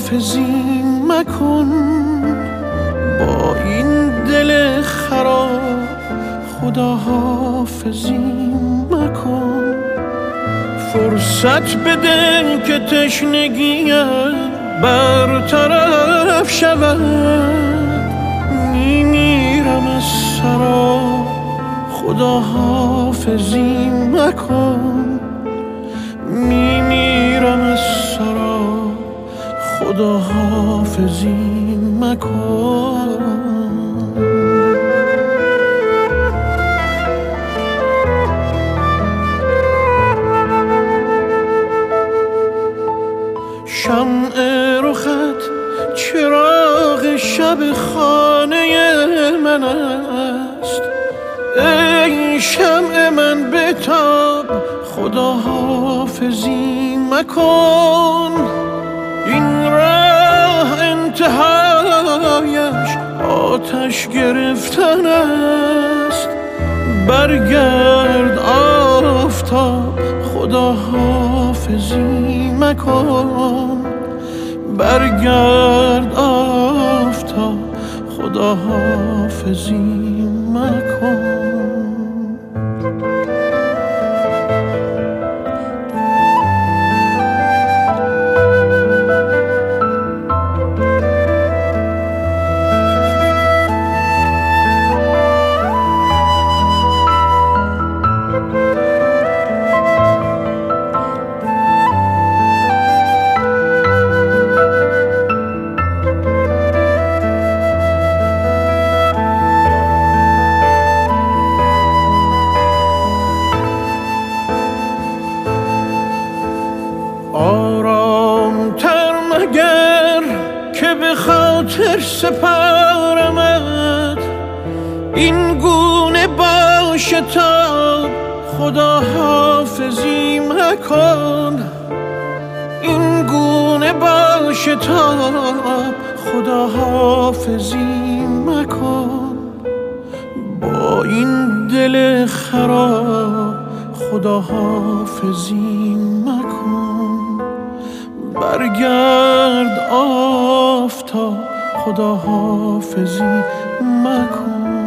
خداحافظی مکن، با این دل خراب خداحافظی مکن. فرصت بده که تشنگیم برطرف شود، میمیرم از سرا خداحافظی مکن، میمیرم از سرا خداحافظی مکن. شمع رخت چراغ شب خانه من است، ای شمع من بتاب خداحافظی مکن. این راه انتهایش آتش گرفتن است، برگرد آفتاب خداحافظی مکن، برگرد آفتاب خداحافظی مکن. آرام‌تر مگر که به خاطر سپارمت، این گونه باشه تا خداحافظی مکن، این گونه باشه تا خداحافظی مکن. با این دل خراب خداحافظی مکن، برگرد آفتاب خداحافظی مکن.